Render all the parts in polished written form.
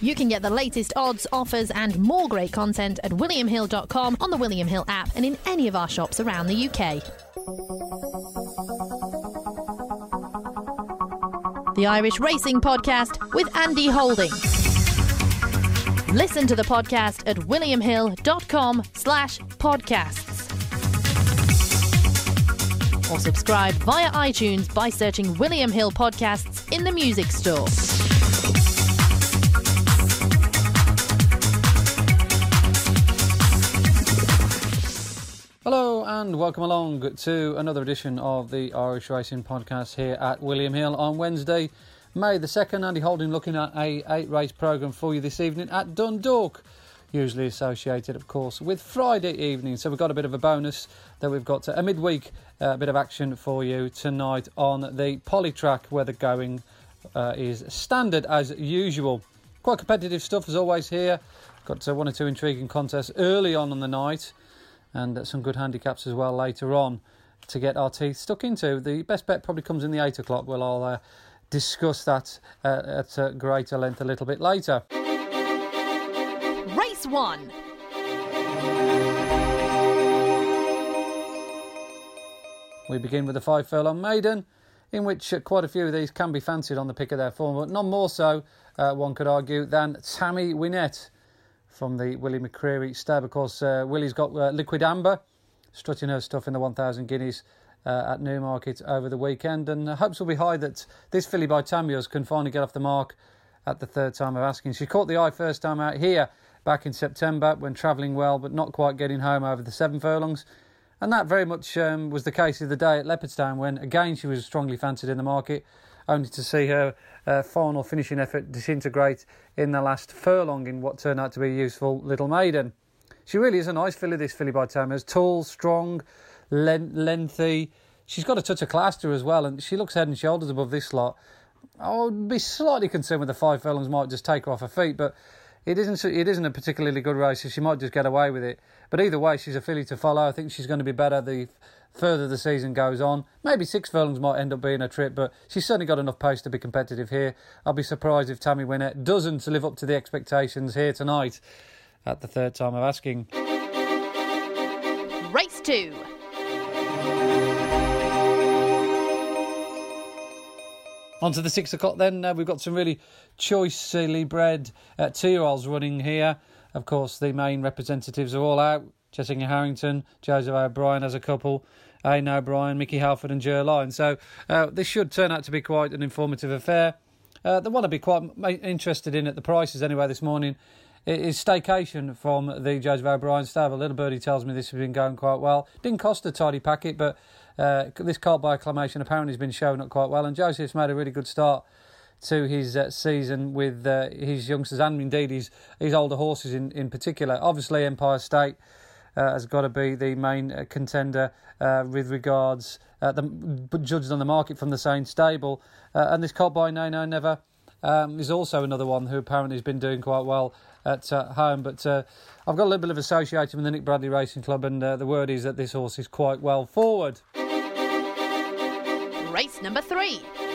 You can get the latest odds, offers and more great content at williamhill.com, on the William Hill app and in any of our shops around the UK. The Irish Racing Podcast with Andy Holding. Listen to the podcast at williamhill.com/podcasts. Or subscribe via iTunes by searching William Hill Podcasts in the music store. Hello and welcome along to another edition of the Irish Racing Podcast here at William Hill on Wednesday, May the 2nd. Andy Holding looking at a 8-race programme for you this evening at Dundalk, usually associated of course with Friday evening. So we've got a bit of a bonus that we've got a midweek bit of action for you tonight on the Polytrack, where the going is standard as usual. Quite competitive stuff as always here. Got one or two intriguing contests early on the night, and some good handicaps as well later on to get our teeth stuck into. The best bet probably comes in the 8 o'clock. Well, I'll discuss that at greater length a little bit later. Race 1. We begin with the 5 furlong maiden, in which quite a few of these can be fancied on the pick of their form, but none more so, one could argue, than Tammy Wynette from the Willie McCreary stable. Of course, Willie's got Liquid Amber strutting her stuff in the 1,000 guineas at Newmarket over the weekend, and hopes will be high that this filly by Tamios can finally get off the mark at the third time of asking. She caught the eye first time out here back in September when travelling well but not quite getting home over the 7 furlongs, and that very much was the case of the day at Leopardstown, when again she was strongly fancied in the market, only to see her final finishing effort disintegrate in the last furlong in what turned out to be a useful little maiden. She really is a nice filly, this filly by Tamios. Tall, strong, lengthy. She's got a touch of class to her as well, and she looks head and shoulders above this lot. I would be slightly concerned with the 5 furlongs might just take her off her feet, but it isn't a particularly good race, so she might just get away with it. But either way, she's a filly to follow. I think she's going to be better the further the season goes on. Maybe 6 furlongs might end up being a trip, but she's certainly got enough pace to be competitive here. I'll be surprised if Tammy Wynette doesn't live up to the expectations here tonight at the third time of asking. Race 2. On to the 6 o'clock then. We've got some really choicely bred 2-year-olds running here. Of course, the main representatives are all out. Jessica Harrington, Joseph O'Brien as a couple, Aidan O'Brien, Mickey Halford and Ger Lyon. So this should turn out to be quite an informative affair. The one I'd be quite interested in at the prices anyway this morning is Staycation from the Joseph O'Brien stable. Little Birdie tells me this has been going quite well. Didn't cost a tidy packet, but this cart by acclamation apparently has been showing up quite well, and Joseph's made a really good start to his season with his youngsters and indeed his older horses in particular. Obviously Empire State has got to be the main contender with regards judged on the market from the same stable, and this cart by No Never is also another one who apparently has been doing quite well at home, but I've got a little bit of association with the Nick Bradley Racing Club, and the word is that this horse is quite well forward. Race number 3.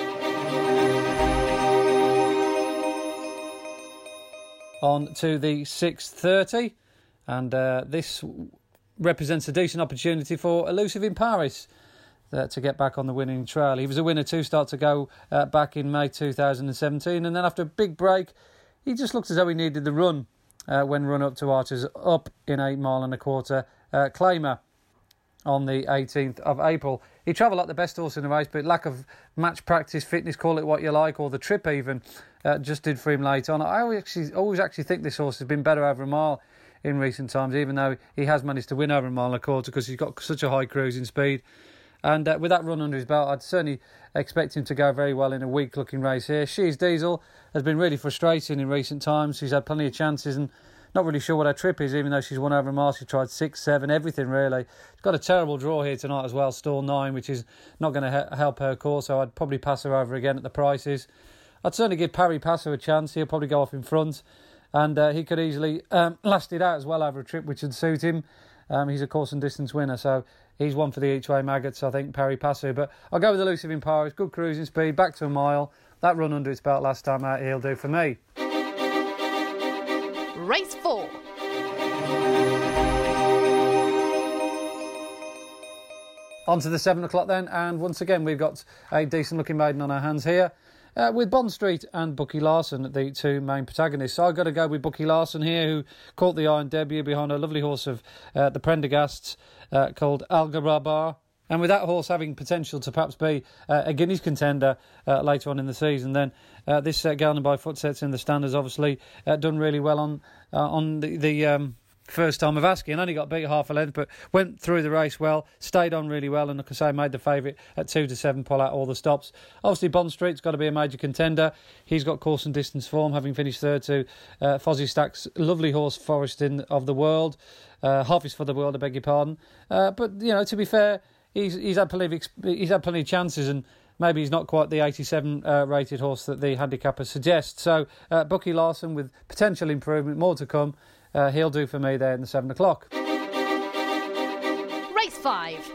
On to the 6:30, and this represents a decent opportunity for Elusive in Paris to get back on the winning trail. He was a winner 2 starts ago back in May 2017, and then after a big break, he just looked as though he needed the run when run up to Archers up in 8 mile and a quarter claimer on the 18th of April. He travelled like the best horse in the race, but lack of match practice, fitness, call it what you like, or the trip even, just did for him late on. I always actually think this horse has been better over a mile in recent times, even though he has managed to win over a mile and a quarter because he's got such a high cruising speed. And with that run under his belt, I'd certainly expect him to go very well in a weak-looking race here. She's Diesel has been really frustrating in recent times. She's had plenty of chances and not really sure what her trip is, even though she's won over a mile. She tried 6, 7, everything really. She's got a terrible draw here tonight as well, stall 9, which is not going to help her course, so I'd probably pass her over again at the prices. I'd certainly give Parry Passer a chance. He'll probably go off in front, and he could easily last it out as well over a trip, which would suit him. He's a course and distance winner, so he's one for the each-way maggots, I think, Parry Passer. But I'll go with Elusive in Paris. Good cruising speed, back to a mile. That run under its belt last time out, he'll do for me. Race 4. On to the 7 o'clock then, and once again we've got a decent looking maiden on our hands here. With Bond Street and Bucky Larson, the two main protagonists. So I've got to go with Bucky Larson here, who caught the eye in debut behind a lovely horse of the Prendergasts called Algarabar. And with that horse having potential to perhaps be a Guineas contender later on in the season, then this Gelding by Footsets in the stand has obviously done really well on the first time of asking. Only got beat half a length, but went through the race well, stayed on really well, and like I say, made the favourite at 2 to 7, pull out all the stops. Obviously, Bond Street's got to be a major contender. He's got course and distance form, having finished third to Fozzie Stack's lovely horse, Forest of the World. Harvest for the World, I beg your pardon. But, you know, to be fair, he's had plenty of chances, and maybe he's not quite the 87 rated horse that the handicapper suggests. So, Bucky Larson with potential improvement, more to come. He'll do for me there in the 7 o'clock. Race 5.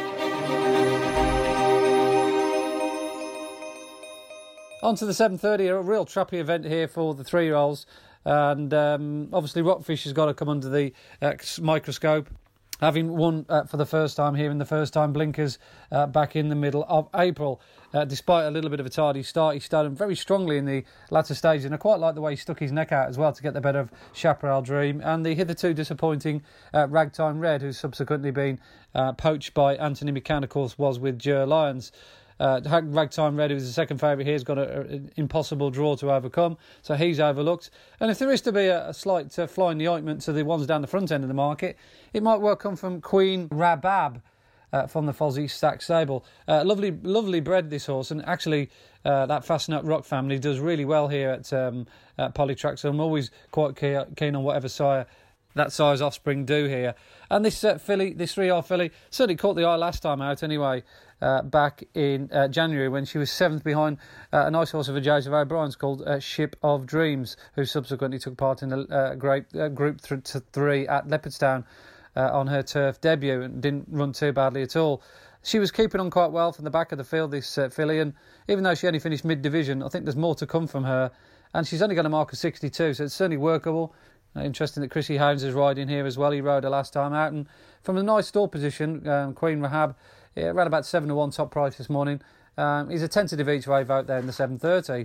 On to the 7:30, a real trappy event here for the 3-year-olds. And obviously Rockfish has got to come under the microscope, having won for the first time here in the first-time blinkers back in the middle of April. Despite a little bit of a tardy start, he started very strongly in the latter stages, and I quite like the way he stuck his neck out as well to get the better of Chaparral Dream and the hitherto disappointing Ragtime Red, who's subsequently been poached by Anthony McCann, of course, was with Jer Lyons. Ragtime Red, who's the second favourite here, has got an impossible draw to overcome, so he's overlooked. And if there is to be a slight fly in the ointment to the ones down the front end of the market, it might well come from Queen Rabab from the Fozzie Stack stable. Lovely bred, this horse, and actually that Fastnut Rock family does really well here at Polytrack, so I'm always quite keen on whatever sire that size offspring do here. And this filly, this 3-year-old filly, certainly caught the eye last time out anyway, back in January, when she was 7th behind a nice horse of a Joseph O'Brien's called Ship of Dreams, who subsequently took part in the Group 3 at Leopardstown on her turf debut and didn't run too badly at all. She was keeping on quite well from the back of the field, this filly, and even though she only finished mid-division, I think there's more to come from her, and she's only going to mark a 62, so it's certainly workable. Interesting that Chrissy Howes is riding here as well. He rode her last time out, and from a nice stall position, Queen Rahab ran about 7 to 1 top price this morning. He's a tentative each way vote there in the 7:30.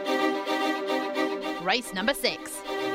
Race number 6.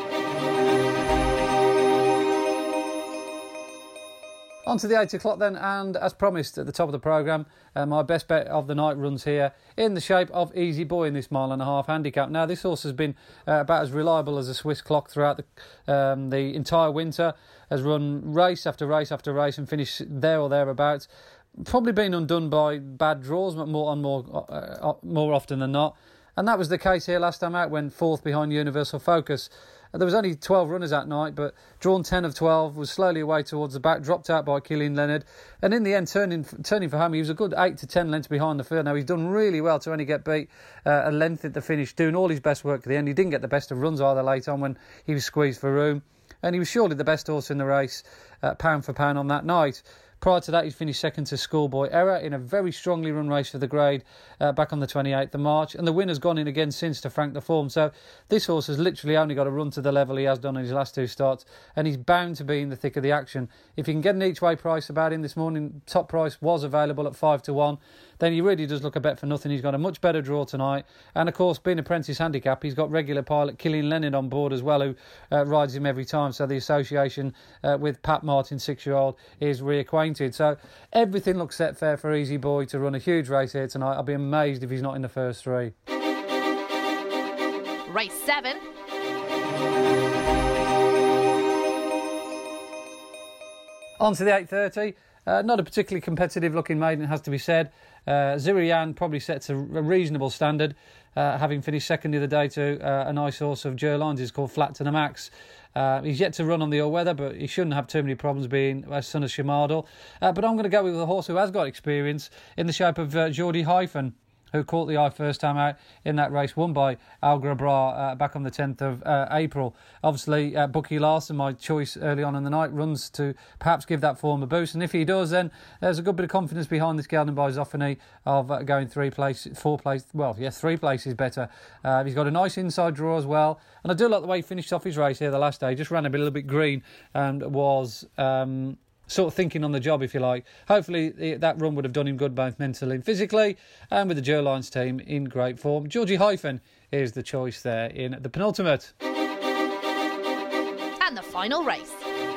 On to the 8 o'clock then, and as promised at the top of the programme, my best bet of the night runs here in the shape of Easy Boy in this 1.5 mile handicap. Now, this horse has been about as reliable as a Swiss clock throughout the entire winter, has run race after race after race and finished there or thereabouts. Probably been undone by bad draws, but more often than not. And that was the case here last time out when 4th behind Universal Focus. There was only 12 runners that night, but drawn 10 of 12, was slowly away towards the back, dropped out by Killian Leonard, and in the end, turning for home, he was a good 8 to 10 lengths behind the field. Now, he's done really well to only get beat a length at the finish, doing all his best work at the end. He didn't get the best of runs either late on when he was squeezed for room, and he was surely the best horse in the race, pound for pound, on that night. Prior to that, he finished second to Schoolboy Error in a very strongly run race for the grade back on the 28th of March. And the winner's gone in again since to frank the form. So this horse has literally only got to run to the level he has done in his last 2 starts. And he's bound to be in the thick of the action. If you can get an each-way price about him this morning, top price was available at 5 to 1. Then he really does look a bet for nothing. He's got a much better draw tonight. And, of course, being Apprentice Handicap, he's got regular pilot Killian Leonard on board as well, who rides him every time. So the association with Pat Martin, 6-year-old, is reacquainted. So everything looks set fair for Easy Boy to run a huge race here tonight. I'll be amazed if he's not in the first 3. Race 7. On to the 8:30. Not a particularly competitive looking maiden, it has to be said. Zirian probably sets a reasonable standard, having finished second the other day to a nice horse of Jer Lyons, is called Flat to the Max. He's yet to run on the all-weather, but he shouldn't have too many problems being a son of Shamardel. But I'm going to go with a horse who has got experience in the shape of Geordie Hyphen. who caught the eye first time out in that race, won by Algrabra back on the 10th of April. Obviously, Bucky Larson, my choice early on in the night, runs to perhaps give that form a boost. And if he does, then there's a good bit of confidence behind this gelding by Zoffany of going 3 places better. He's got a nice inside draw as well. And I do like the way he finished off his race here the last day. Just ran a little bit green and was... sort of thinking on the job, if you like. Hopefully that run would have done him good both mentally and physically, and with the Gerlines team in great form. Georgie Hyphen is the choice there in the penultimate. And the final race.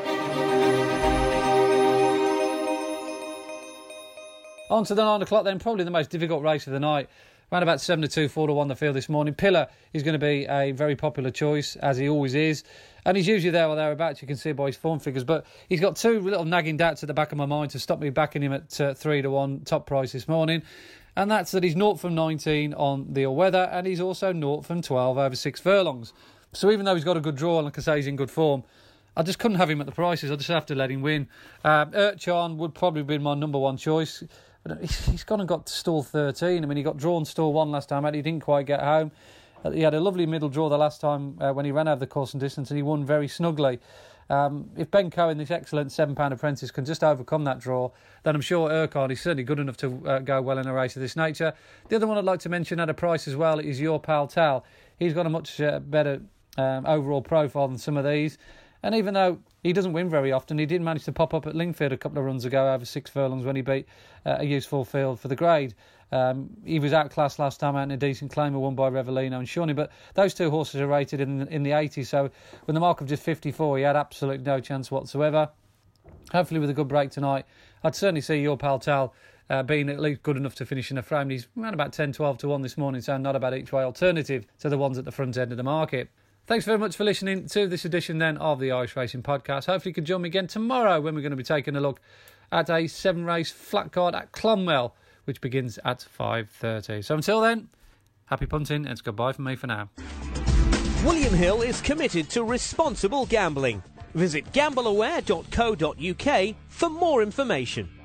On to the 9 o'clock then, probably the most difficult race of the night. Around about 7-2, 4-1 the field this morning. Pillar is going to be a very popular choice, as he always is. And he's usually there or thereabouts, you can see by his form figures. But he's got 2 little nagging doubts at the back of my mind to stop me backing him at 3-1 top price this morning. And that's that he's 0 from 19 on the all-weather, and he's also 0 from 12 over 6 furlongs. So even though he's got a good draw, and like I say, he's in good form, I just couldn't have him at the prices. I just have to let him win. Urchan would probably have been my number 1 choice. But he's gone and got to stall 13. I mean, he got drawn stall 1 last time out. He didn't quite get home. He had a lovely middle draw the last time when he ran over the course and distance, and he won very snugly. If Ben Cohen, this excellent £7 apprentice, can just overcome that draw, then I'm sure Urquhart is certainly good enough to go well in a race of this nature. The other one I'd like to mention at a price as well is Your Pal Tal. He's got a much better overall profile than some of these. And even though he doesn't win very often, he did manage to pop up at Lingfield a couple of runs ago over 6 furlongs when he beat a useful field for the grade. He was outclassed last time out in a decent claimer won by Revelino and Shawnee, but those 2 horses are rated in the 80s, so with the mark of just 54, he had absolutely no chance whatsoever. Hopefully with a good break tonight, I'd certainly see Your Pal Tal being at least good enough to finish in a frame. He's around about 10-12-1 this morning, so not a bad each-way alternative to the ones at the front end of the market. Thanks very much for listening to this edition then of the Irish Racing Podcast. Hopefully you can join me again tomorrow when we're going to be taking a look at a 7-race flat card at Clonmel, which begins at 5:30. So until then, happy punting and it's goodbye from me for now. William Hill is committed to responsible gambling. Visit gambleaware.co.uk for more information.